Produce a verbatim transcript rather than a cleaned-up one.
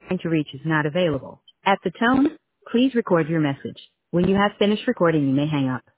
trying to reach is not available. At the tone, please record your message. When you have finished recording, you may hang up.